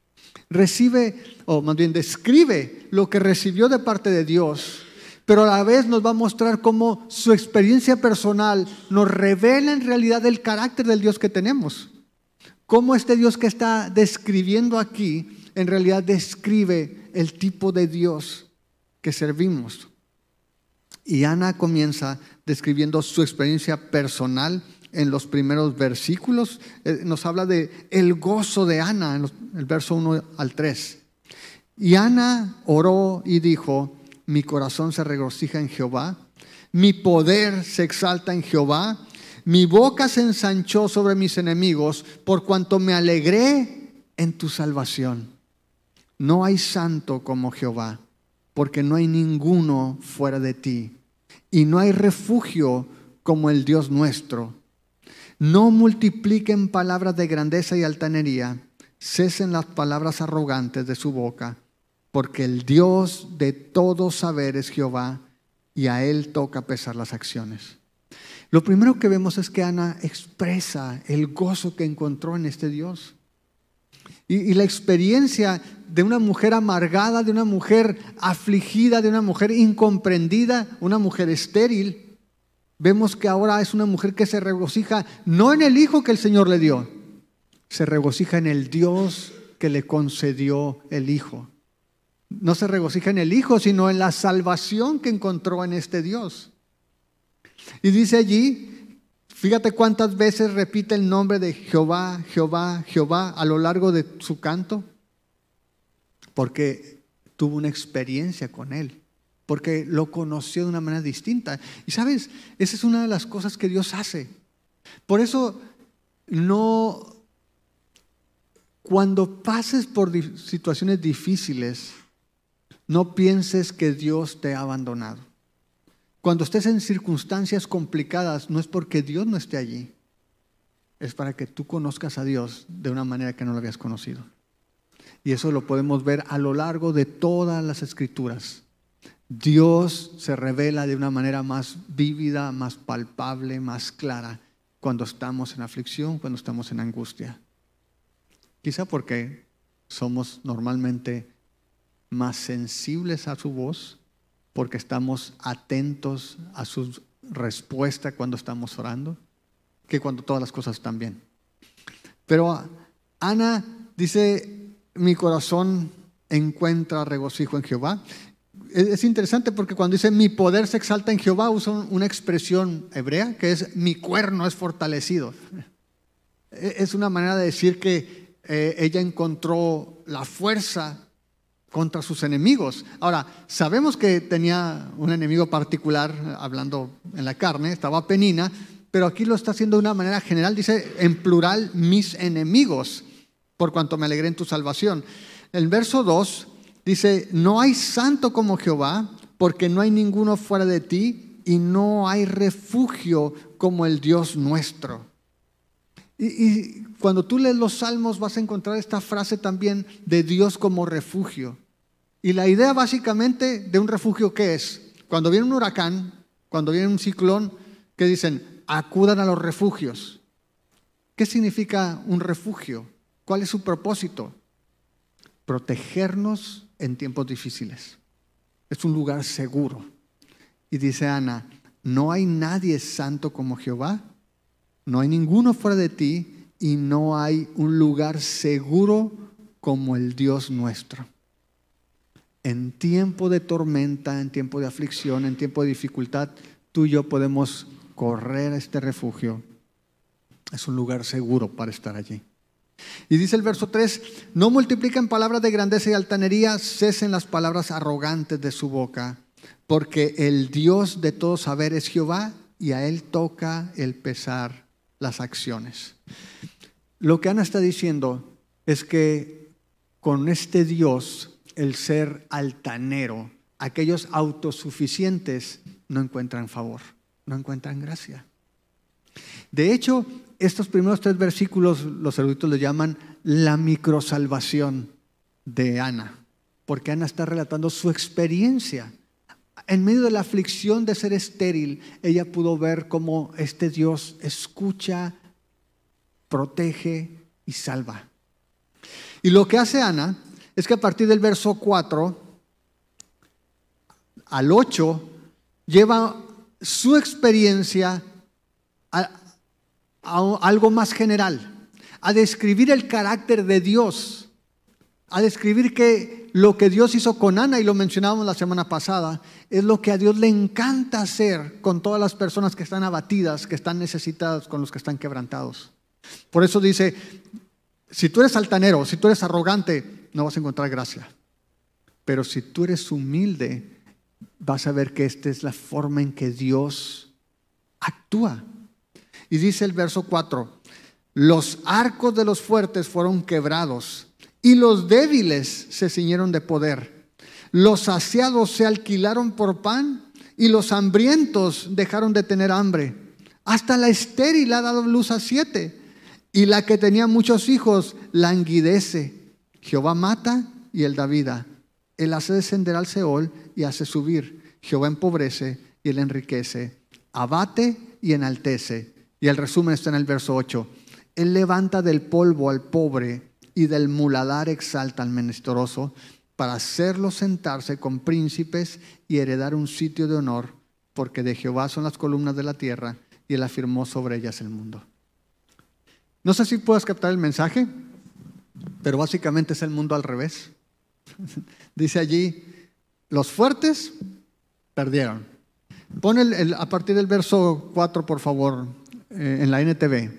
[SPEAKER 1] Describe lo que recibió de parte de Dios, pero a la vez nos va a mostrar cómo su experiencia personal nos revela en realidad el carácter del Dios que tenemos. Cómo este Dios que está describiendo aquí en realidad describe el tipo de Dios que servimos. Y Ana comienza describiendo su experiencia personal. En los primeros versículos nos habla de el gozo de Ana, en el verso 1 al 3. Y Ana oró y dijo: mi corazón se regocija en Jehová, mi poder se exalta en Jehová, mi boca se ensanchó sobre mis enemigos, por cuanto me alegré en tu salvación. No hay santo como Jehová, porque no hay ninguno fuera de ti, y no hay refugio como el Dios nuestro. No multipliquen palabras de grandeza y altanería, cesen las palabras arrogantes de su boca, porque el Dios de todo saber es Jehová, y a Él toca pesar las acciones. Lo primero que vemos es que Ana expresa el gozo que encontró en este Dios. Y la experiencia de una mujer amargada, de una mujer afligida, de una mujer incomprendida, una mujer estéril. Vemos que ahora es una mujer que se regocija no en el hijo que el Señor le dio, se regocija en el Dios que le concedió el hijo. No se regocija en el hijo, sino en la salvación que encontró en este Dios. Y dice allí, fíjate cuántas veces repite el nombre de Jehová, Jehová, Jehová a lo largo de su canto, porque tuvo una experiencia con Él, porque lo conoció de una manera distinta. Y sabes, esa es una de las cosas que Dios hace. Por eso, cuando pases por situaciones difíciles, no pienses que Dios te ha abandonado. Cuando estés en circunstancias complicadas, no es porque Dios no esté allí, es para que tú conozcas a Dios de una manera que no lo habías conocido. Y eso lo podemos ver a lo largo de todas las Escrituras. Dios se revela de una manera más vívida, más palpable, más clara cuando estamos en aflicción, cuando estamos en angustia. Quizá porque somos normalmente más sensibles a su voz, porque estamos atentos a sus respuesta cuando estamos orando que cuando todas las cosas están bien. Pero Ana dice, mi corazón encuentra regocijo en Jehová. Es interesante porque cuando dice mi poder se exalta en Jehová, usa una expresión hebrea que es mi cuerno es fortalecido. Es una manera de decir que ella encontró la fuerza contra sus enemigos. Ahora, sabemos que tenía un enemigo particular, hablando en la carne, estaba Penina, pero aquí lo está haciendo de una manera general, dice en plural, mis enemigos, por cuanto me alegré en tu salvación. El verso 2 dice, no hay santo como Jehová, porque no hay ninguno fuera de ti, y no hay refugio como el Dios nuestro. Y cuando tú lees los salmos vas a encontrar esta frase también de Dios como refugio. Y la idea básicamente de un refugio, ¿qué es? Cuando viene un huracán, cuando viene un ciclón, ¿qué dicen? Acudan a los refugios. ¿Qué significa un refugio? ¿Cuál es su propósito? Protegernos en tiempos difíciles. Es un lugar seguro. Y dice Ana, no hay nadie santo como Jehová. No hay ninguno fuera de ti y no hay un lugar seguro como el Dios nuestro. En tiempo de tormenta, en tiempo de aflicción, en tiempo de dificultad, tú y yo podemos correr a este refugio. Es un lugar seguro para estar allí. Y dice el verso 3, no multipliquen palabras de grandeza y altanería, cesen las palabras arrogantes de su boca, porque el Dios de todo saber es Jehová y a él toca el pesar las acciones. Lo que Ana está diciendo es que con este Dios, el ser altanero, aquellos autosuficientes no encuentran favor, no encuentran gracia. De hecho, estos primeros 3 versículos los eruditos le llaman la microsalvación de Ana, porque Ana está relatando su experiencia. En medio de la aflicción de ser estéril, ella pudo ver cómo este Dios escucha, protege y salva. Y lo que hace Ana es que a partir del verso 4 al 8 lleva su experiencia a algo más general, a describir el carácter de Dios, a describir que lo que Dios hizo con Ana, y lo mencionábamos la semana pasada, es lo que a Dios le encanta hacer con todas las personas que están abatidas, que están necesitadas, con los que están quebrantados. Por eso dice, si tú eres altanero, si tú eres arrogante, no vas a encontrar gracia. Pero si tú eres humilde, vas a ver que esta es la forma en que Dios actúa. Y dice el verso 4, los arcos de los fuertes fueron quebrados y los débiles se ciñeron de poder. Los saciados se alquilaron por pan y los hambrientos dejaron de tener hambre. Hasta la estéril ha dado luz a 7 y la que tenía muchos hijos languidece. Jehová mata y él da vida. Él hace descender al Seol y hace subir. Jehová empobrece y él enriquece. Abate y enaltece. Y el resumen está en el verso 8. Él levanta del polvo al pobre y del muladar exalta al menesteroso para hacerlo sentarse con príncipes y heredar un sitio de honor, porque de Jehová son las columnas de la tierra y él afirmó sobre ellas el mundo. No sé si puedas captar el mensaje, pero básicamente es el mundo al revés. Dice allí, los fuertes perdieron. Pon a partir del verso 4, por favor, en la NTV.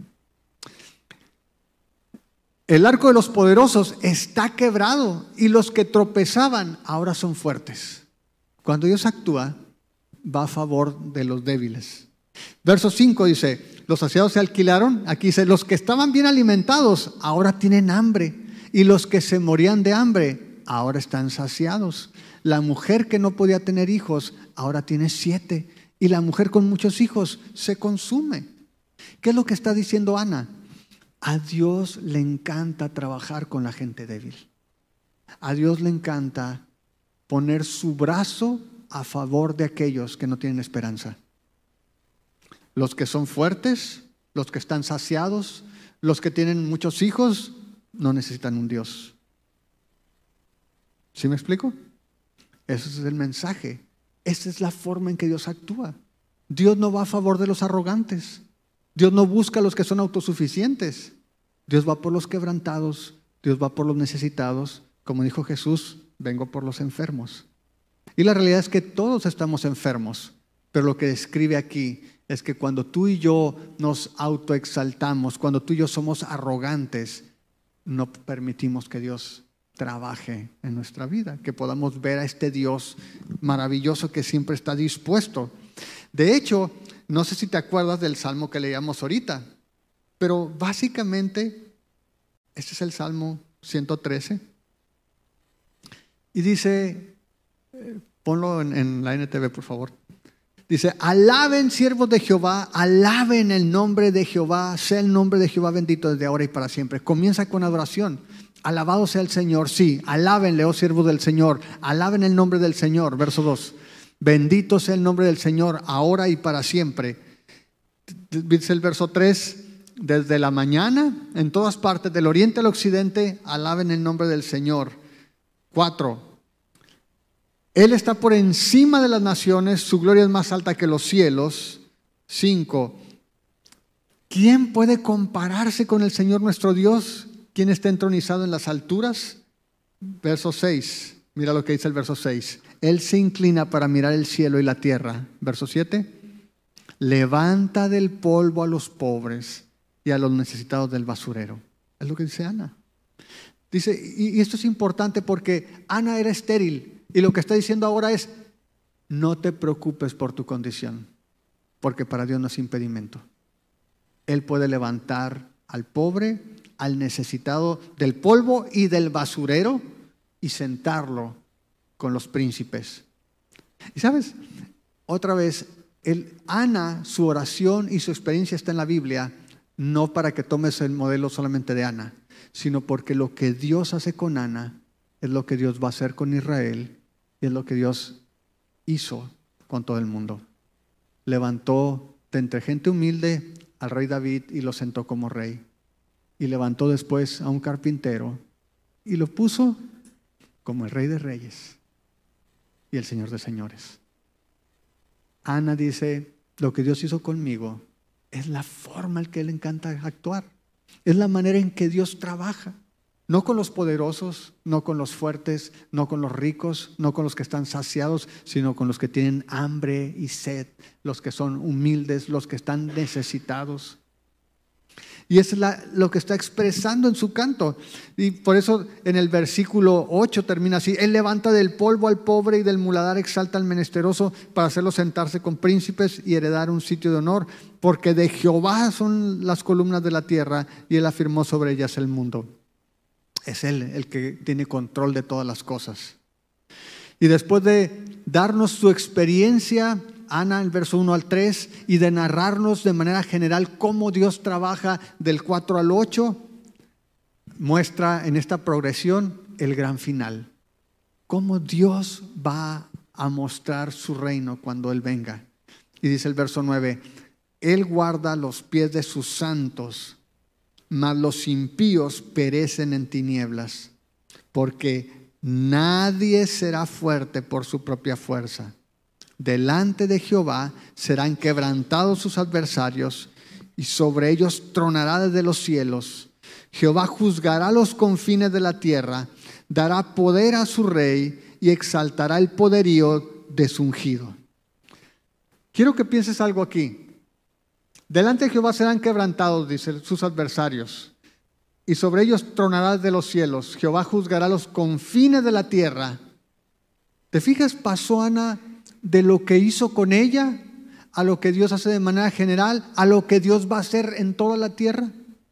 [SPEAKER 1] El arco de los poderosos está quebrado y los que tropezaban ahora son fuertes. Cuando Dios actúa, va a favor de los débiles. Verso 5 dice, los saciados se alquilaron. Aquí dice, los que estaban bien alimentados ahora tienen hambre y los que se morían de hambre ahora están saciados. La mujer que no podía tener hijos ahora tiene 7 y la mujer con muchos hijos se consume. ¿Qué es lo que está diciendo Ana? A Dios le encanta trabajar con la gente débil. A Dios le encanta poner su brazo a favor de aquellos que no tienen esperanza. Los que son fuertes, los que están saciados, los que tienen muchos hijos, no necesitan un Dios. ¿Sí me explico? Ese es el mensaje. Esa es la forma en que Dios actúa. Dios no va a favor de los arrogantes. Dios no busca a los que son autosuficientes. Dios va por los quebrantados. Dios va por los necesitados. Como dijo Jesús, vengo por los enfermos. Y la realidad es que todos estamos enfermos. Pero lo que describe aquí es que cuando tú y yo nos autoexaltamos, cuando tú y yo somos arrogantes, no permitimos que Dios trabaje en nuestra vida, que podamos ver a este Dios maravilloso que siempre está dispuesto. De hecho, no sé si te acuerdas del salmo que leíamos ahorita, pero básicamente este es el Salmo 113 y dice, ponlo en la NTV por favor. Dice, alaben siervos de Jehová, alaben el nombre de Jehová, sea el nombre de Jehová bendito desde ahora y para siempre. Comienza con adoración. Alabado sea el Señor, sí, alábenle, oh siervos del Señor, alaben el nombre del Señor. Verso 2, bendito sea el nombre del Señor, ahora y para siempre. Dice el verso 3, desde la mañana, en todas partes, del oriente al occidente, alaben el nombre del Señor. 4, Él está por encima de las naciones, su gloria es más alta que los cielos. 5, ¿quién puede compararse con el Señor nuestro Dios? ¿Quién está entronizado en las alturas? Verso 6, mira lo que dice el verso 6. Él se inclina para mirar el cielo y la tierra. Verso 7, levanta del polvo a los pobres y a los necesitados del basurero. Es lo que dice Ana. Dice, y esto es importante porque Ana era estéril. Y lo que está diciendo ahora es, no te preocupes por tu condición, porque para Dios no es impedimento. Él puede levantar al pobre, al necesitado del polvo y del basurero y sentarlo con los príncipes. Y sabes, otra vez, Ana, su oración y su experiencia está en la Biblia, no para que tomes el modelo solamente de Ana, sino porque lo que Dios hace con Ana es lo que Dios va a hacer con Israel y es lo que Dios hizo con todo el mundo. Levantó de entre gente humilde al rey David y lo sentó como rey. Y levantó después a un carpintero y lo puso como el rey de reyes y el señor de señores. Ana dice, lo que Dios hizo conmigo es la forma en que le encanta actuar. Es la manera en que Dios trabaja. No con los poderosos, no con los fuertes, no con los ricos, no con los que están saciados, sino con los que tienen hambre y sed, los que son humildes, los que están necesitados. Y es lo que está expresando en su canto. Y por eso en el versículo 8 termina así. Él levanta del polvo al pobre y del muladar exalta al menesteroso para hacerlo sentarse con príncipes y heredar un sitio de honor. Porque de Jehová son las columnas de la tierra y Él afirmó sobre ellas el mundo. Es Él el que tiene control de todas las cosas. Y después de darnos su experiencia, Ana, el verso 1 al 3, y de narrarnos de manera general cómo Dios trabaja del 4 al 8, muestra en esta progresión el gran final. Cómo Dios va a mostrar su reino cuando Él venga. Y dice el verso 9, Él guarda los pies de sus santos, mas los impíos perecen en tinieblas, porque nadie será fuerte por su propia fuerza. Delante de Jehová serán quebrantados sus adversarios, y sobre ellos tronará desde los cielos. Jehová juzgará los confines de la tierra, dará poder a su rey y exaltará el poderío de su ungido. Quiero que pienses algo aquí. Delante de Jehová serán quebrantados, dice, sus adversarios, y sobre ellos tronará de los cielos. Jehová juzgará los confines de la tierra. ¿Te fijas? Pasó Ana de lo que hizo con ella a lo que Dios hace de manera general, a lo que Dios va a hacer en toda la tierra.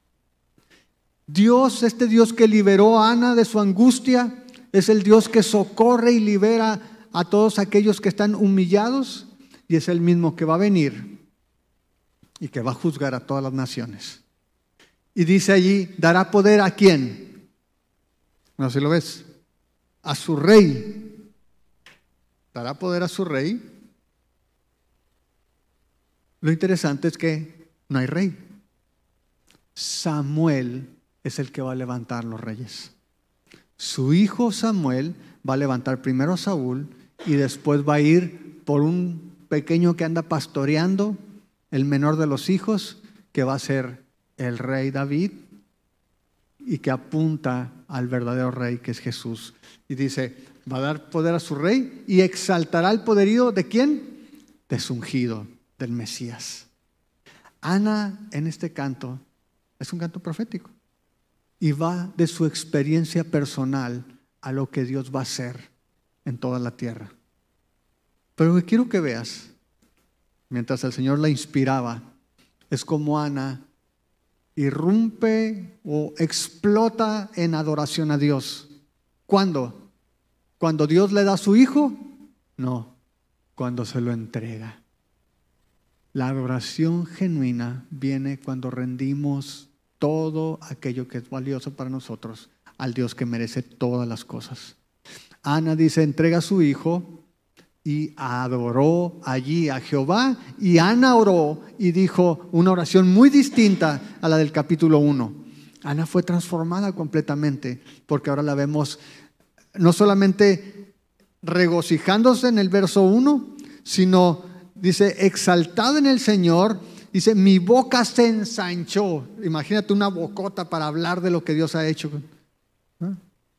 [SPEAKER 1] Dios, este Dios que liberó a Ana de su angustia, es el Dios que socorre y libera a todos aquellos que están humillados, y es el mismo que va a venir y que va a juzgar a todas las naciones. Y dice allí, dará poder ¿a quién? No sé si lo ves. A su rey. Dará poder a su rey. Lo interesante es que no hay rey. Samuel es el que va a levantar los reyes. Su hijo Samuel va a levantar primero a Saúl y después va a ir por un pequeño que anda pastoreando, el menor de los hijos, que va a ser el rey David y que apunta al verdadero rey que es Jesús. Y dice, va a dar poder a su rey y exaltará el poderío ¿de quién? De su ungido, del Mesías. Ana en este canto es un canto profético y va de su experiencia personal a lo que Dios va a hacer en toda la tierra. Pero lo que quiero que veas, mientras el Señor la inspiraba, es como Ana irrumpe o explota en adoración a Dios. ¿Cuándo? ¿Cuando Dios le da a su hijo? No, cuando se lo entrega. La adoración genuina viene cuando rendimos todo aquello que es valioso para nosotros al Dios que merece todas las cosas. Ana dice, entrega a su hijo y adoró allí a Jehová. Y Ana oró y dijo una oración muy distinta a la del capítulo 1. Ana fue transformada completamente porque ahora la vemos no solamente regocijándose en el verso 1, sino dice, exaltada en el Señor. Dice, mi boca se ensanchó. Imagínate una bocota para hablar de lo que Dios ha hecho. ¿No?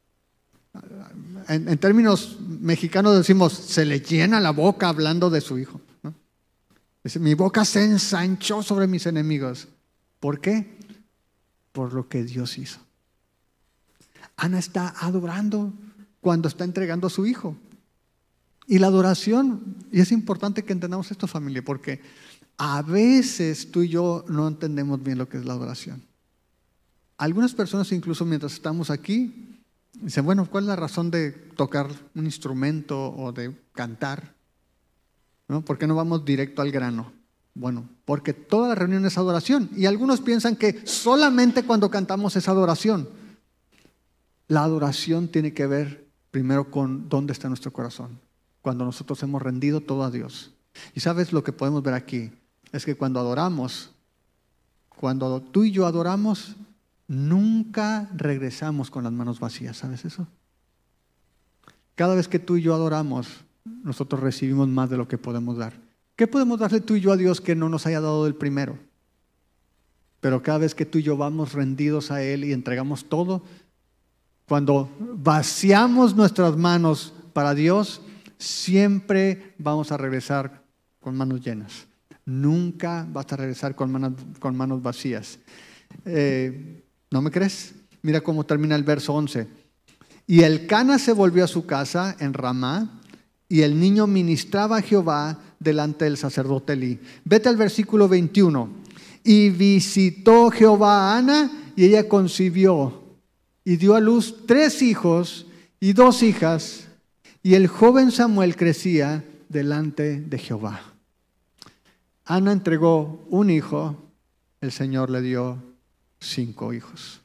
[SPEAKER 1] En términos mexicanos decimos, se le llena la boca hablando de su hijo, ¿no? Dice, mi boca se ensanchó sobre mis enemigos. ¿Por qué? Por lo que Dios hizo. Ana está adorando cuando está entregando a su hijo. Y la adoración, y es importante que entendamos esto, familia, porque a veces tú y yo no entendemos bien lo que es la adoración. Algunas personas, incluso mientras estamos aquí, dicen, bueno, ¿cuál es la razón de tocar un instrumento o de cantar? ¿No? ¿Por qué no vamos directo al grano? Bueno, porque toda la reunión es adoración. Y algunos piensan que solamente cuando cantamos es adoración. La adoración tiene que ver primero con dónde está nuestro corazón. Cuando nosotros hemos rendido todo a Dios. Y sabes lo que podemos ver aquí, es que cuando adoramos, cuando tú y yo adoramos, nunca regresamos con las manos vacías. ¿Sabes eso? Cada vez que tú y yo adoramos, nosotros recibimos más de lo que podemos dar. ¿Qué podemos darle tú y yo a Dios que no nos haya dado del primero? Pero cada vez que tú y yo vamos rendidos a Él y entregamos todo, cuando vaciamos nuestras manos para Dios, siempre vamos a regresar con manos llenas. Nunca vas a regresar con manos vacías. ¿No me crees? Mira cómo termina el verso 11. Y Elcana se volvió a su casa en Ramá, y el niño ministraba a Jehová delante del sacerdote Elí. Vete al versículo 21. Y visitó Jehová a Ana, y ella concibió, y dio a luz 3 hijos y 2 hijas, y el joven Samuel crecía delante de Jehová. Ana entregó un hijo, el Señor le dio 5 hijos.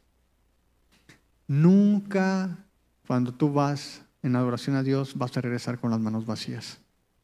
[SPEAKER 1] Nunca cuando tú vas en adoración a Dios vas a regresar con las manos vacías.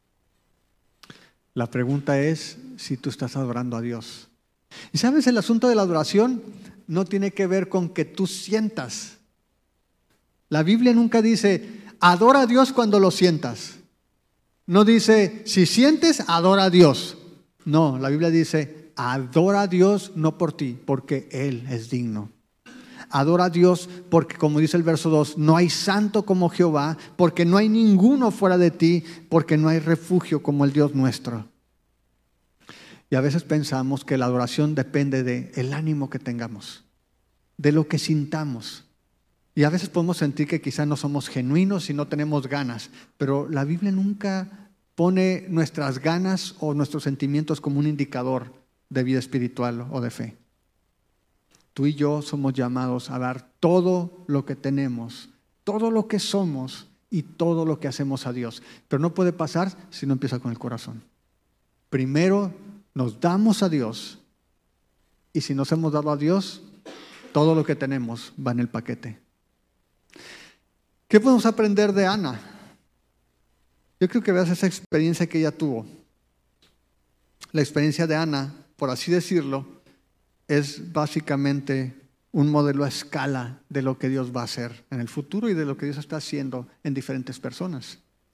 [SPEAKER 1] La pregunta es si tú estás adorando a Dios. Y sabes, el asunto de la adoración no tiene que ver con que tú sientas. La Biblia nunca dice, adora a Dios cuando lo sientas. No dice, si sientes, adora a Dios. No, la Biblia dice, adora a Dios no por ti, porque Él es digno. Adora a Dios porque, como dice el verso 2, no hay santo como Jehová, porque no hay ninguno fuera de ti, porque no hay refugio como el Dios nuestro. Y a veces pensamos que la adoración depende del ánimo que tengamos, de lo que sintamos. Y a veces podemos sentir que quizás no somos genuinos y no tenemos ganas, pero la Biblia nunca pone nuestras ganas o nuestros sentimientos como un indicador de vida espiritual o de fe. Tú y yo somos llamados a dar todo lo que tenemos, todo lo que somos y todo lo que hacemos a Dios. Pero no puede pasar si no empieza con el corazón. Primero nos damos a Dios, y si nos hemos dado a Dios, todo lo que tenemos va en el paquete. ¿Qué podemos aprender de Ana? Yo creo que veas esa experiencia que ella tuvo. La experiencia de Ana, por así decirlo, es básicamente un modelo a escala de lo que Dios va a hacer en el futuro y de lo que Dios está haciendo en diferentes personas.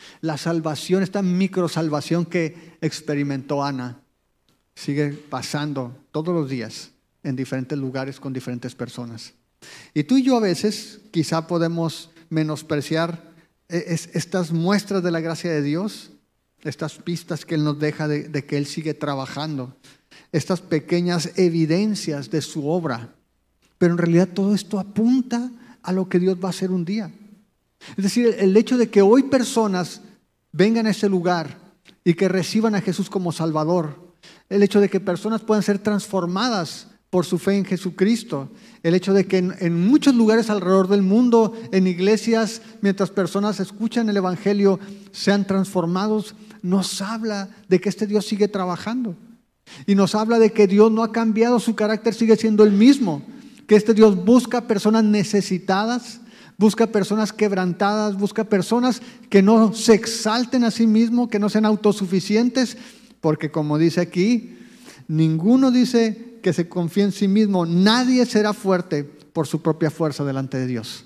[SPEAKER 1] La salvación, esta microsalvación que experimentó Ana, sigue pasando todos los días en diferentes lugares con diferentes personas. Y tú y yo a veces quizá podemos menospreciar estas muestras de la gracia de Dios, estas pistas que Él nos deja de que Él sigue trabajando, estas pequeñas evidencias de su obra. Pero en realidad todo esto apunta a lo que Dios va a hacer un día. Es decir, el hecho de que hoy personas vengan a ese lugar y que reciban a Jesús como Salvador, el hecho de que personas puedan ser transformadas por su fe en Jesucristo, el hecho de que en muchos lugares alrededor del mundo, en iglesias, mientras personas escuchan el Evangelio, sean transformados, nos habla de que este Dios sigue trabajando. Y nos habla de que Dios no ha cambiado, su carácter sigue siendo el mismo, que este Dios busca personas necesitadas, busca personas quebrantadas, busca personas que no se exalten a sí mismos, que no sean autosuficientes, porque como dice aquí, ninguno dice que se confíe en sí mismo, nadie será fuerte por su propia fuerza delante de Dios.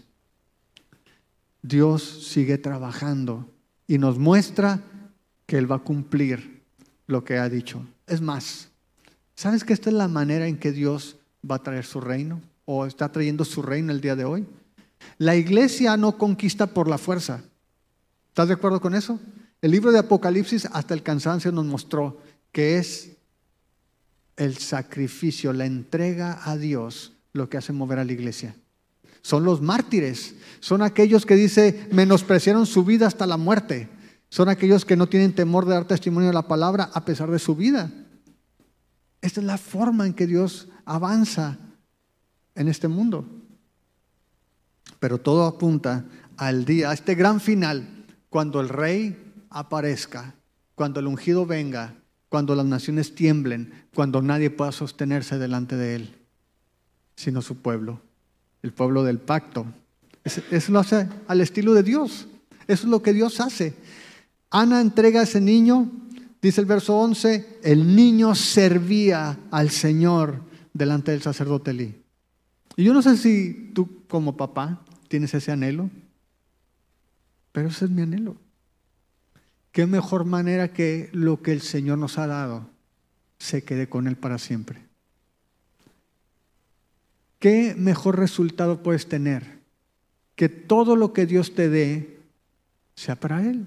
[SPEAKER 1] Dios sigue trabajando y nos muestra que Él va a cumplir lo que ha dicho. Es más, ¿sabes que esta es la manera en que Dios va a traer su reino? ¿O está trayendo su reino el día de hoy? La iglesia no conquista por la fuerza. ¿Estás de acuerdo con eso? El libro de Apocalipsis hasta el cansancio nos mostró que es el sacrificio, la entrega a Dios lo que hace mover a la iglesia. Son los mártires, son aquellos que dice menospreciaron su vida hasta la muerte. Son aquellos que no tienen temor de dar testimonio de la palabra a pesar de su vida. Esta es la forma en que Dios avanza en este mundo. Pero todo apunta al día, a este gran final, cuando el Rey aparezca, cuando el ungido venga, cuando las naciones tiemblen, cuando nadie pueda sostenerse delante de Él, sino su pueblo, el pueblo del pacto. Eso lo hace al estilo de Dios. Eso es lo que Dios hace. Ana entrega a ese niño, dice el verso 11, el niño servía al Señor delante del sacerdote Elí. Y yo no sé si tú como papá tienes ese anhelo, pero ese es mi anhelo. Qué mejor manera que lo que el Señor nos ha dado se quede con Él para siempre. ¿Qué mejor resultado puedes tener? Que todo lo que Dios te dé sea para Él.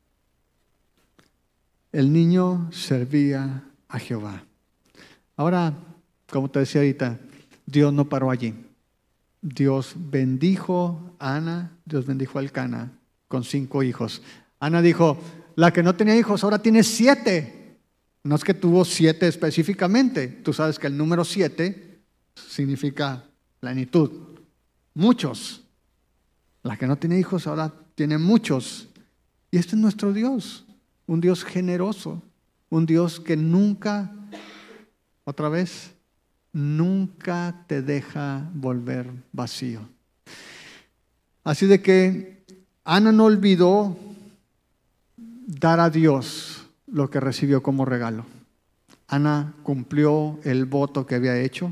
[SPEAKER 1] El niño servía a Jehová. Ahora, como te decía ahorita, Dios no paró allí. Dios bendijo a Ana, Dios bendijo a Elcana con 5 hijos. Ana dijo, la que no tenía hijos ahora tiene 7. No es que tuvo 7 específicamente. Tú sabes que el número 7 significa plenitud. Muchos. La que no tiene hijos ahora tiene muchos. Y este es nuestro Dios. Un Dios generoso. Un Dios que nunca, otra vez, nunca te deja volver vacío. Así de que Ana no olvidó dar a Dios lo que recibió como regalo. Ana cumplió el voto que había hecho.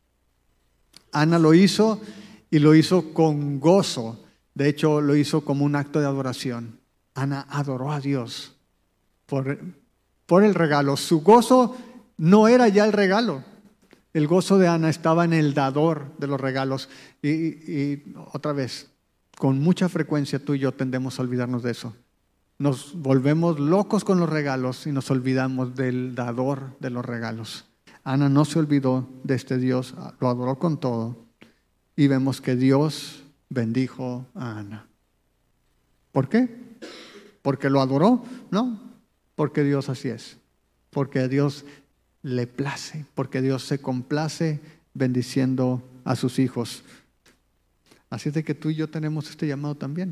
[SPEAKER 1] Ana lo hizo y lo hizo con gozo. De hecho, lo hizo como un acto de adoración. Ana adoró a Dios por el regalo. Su gozo no era ya el regalo. El gozo de Ana estaba en el dador de los regalos. Y otra vez, con mucha frecuencia tú y yo tendemos a olvidarnos de eso. Nos volvemos locos con los regalos y nos olvidamos del dador de los regalos. Ana no se olvidó de este Dios, lo adoró con todo. Y vemos que Dios bendijo a Ana. ¿Por qué? ¿Porque lo adoró? No, porque Dios así es. Porque a Dios le place, porque Dios se complace bendiciendo a sus hijos. Así es de que tú y yo tenemos este llamado también.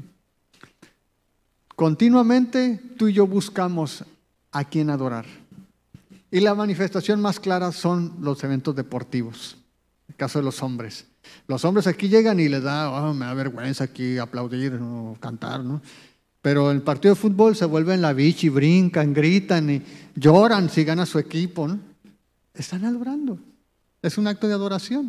[SPEAKER 1] Continuamente tú y yo buscamos a quién adorar. Y la manifestación más clara son los eventos deportivos. En el caso de los hombres. Los hombres aquí llegan y les da, me da vergüenza aquí aplaudir o cantar, ¿no? Pero en el partido de fútbol se vuelven la bicha y brincan, gritan y lloran si gana su equipo, ¿no? Están adorando. Es un acto de adoración.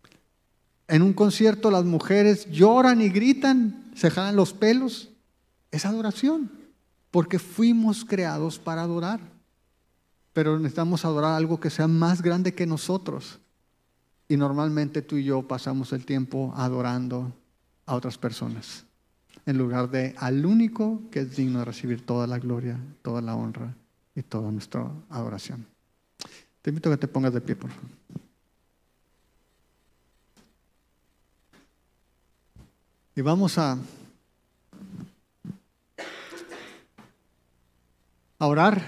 [SPEAKER 1] En un concierto las mujeres lloran y gritan, se jalan los pelos. Es adoración, porque fuimos creados para adorar. Pero necesitamos adorar algo que sea más grande que nosotros. Y normalmente tú y yo pasamos el tiempo adorando a otras personas, en lugar de al único que es digno de recibir toda la gloria, toda la honra y toda nuestra adoración. Te invito a que te pongas de pie, por favor. Y vamos a orar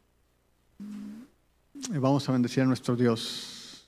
[SPEAKER 1] y vamos a bendecir a nuestro Dios.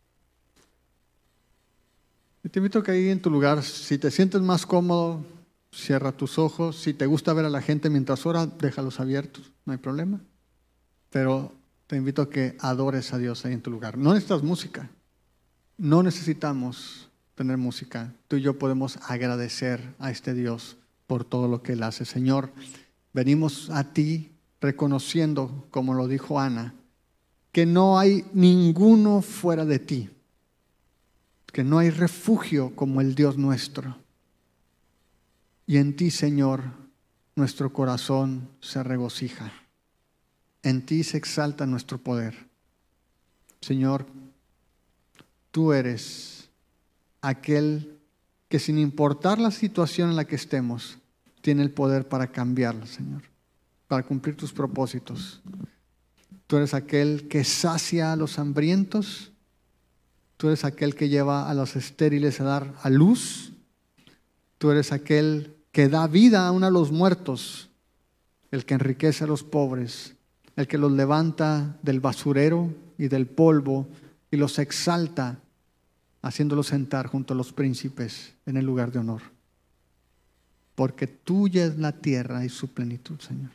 [SPEAKER 1] Y te invito a que ahí en tu lugar, si te sientes más cómodo, cierra tus ojos. Si te gusta ver a la gente mientras ora, déjalos abiertos, no hay problema. Pero te invito a que adores a Dios ahí en tu lugar. No necesitas música, no necesitamos tener música. Tú y yo podemos agradecer a este Dios por todo lo que Él hace. Señor, venimos a ti reconociendo, como lo dijo Ana, que no hay ninguno fuera de ti, que no hay refugio como el Dios nuestro. Y en ti, Señor, nuestro corazón se regocija. En ti se exalta nuestro poder. Señor, tú eres aquel que, sin importar la situación en la que estemos, tiene el poder para cambiarla, Señor, para cumplir tus propósitos. Tú eres aquel que sacia a los hambrientos. Tú eres aquel que lleva a los estériles a dar a luz. Tú eres aquel que da vida aún a los muertos, el que enriquece a los pobres, el que los levanta del basurero y del polvo y los exalta, haciéndolos sentar junto a los príncipes en el lugar de honor. Porque tuya es la tierra y su plenitud, Señor.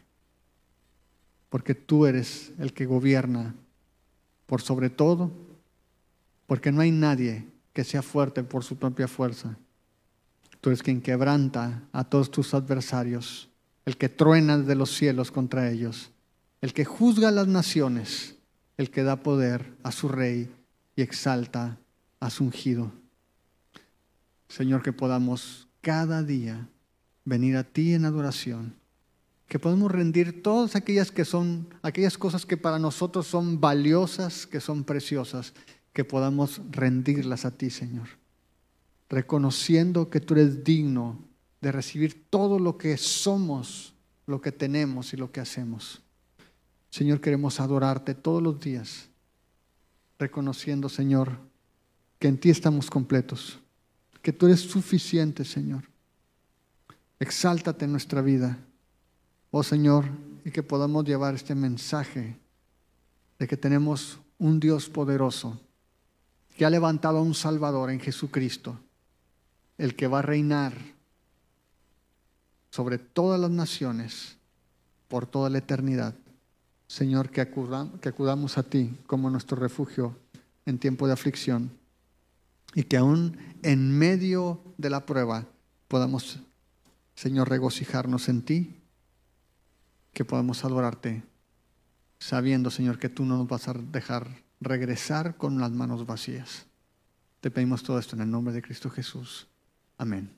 [SPEAKER 1] Porque tú eres el que gobierna por sobre todo, porque no hay nadie que sea fuerte por su propia fuerza. Tú eres quien quebranta a todos tus adversarios, el que truena de los cielos contra ellos, el que juzga a las naciones, el que da poder a su rey y exalta a su ungido. Señor, que podamos cada día venir a ti en adoración, que podamos rendir todas aquellas cosas que para nosotros son valiosas, que son preciosas, que podamos rendirlas a ti, Señor, reconociendo que tú eres digno de recibir todo lo que somos, lo que tenemos y lo que hacemos. Señor, queremos adorarte todos los días, reconociendo, Señor, que en ti estamos completos, que tú eres suficiente, Señor. Exáltate en nuestra vida, oh Señor, y que podamos llevar este mensaje de que tenemos un Dios poderoso que ha levantado a un Salvador en Jesucristo, el que va a reinar sobre todas las naciones por toda la eternidad. Señor, que acudamos a ti como nuestro refugio en tiempo de aflicción, y que aún en medio de la prueba podamos, Señor, regocijarnos en ti, que podamos adorarte, sabiendo, Señor, que tú no nos vas a dejar regresar con las manos vacías. Te pedimos todo esto en el nombre de Cristo Jesús. Amén.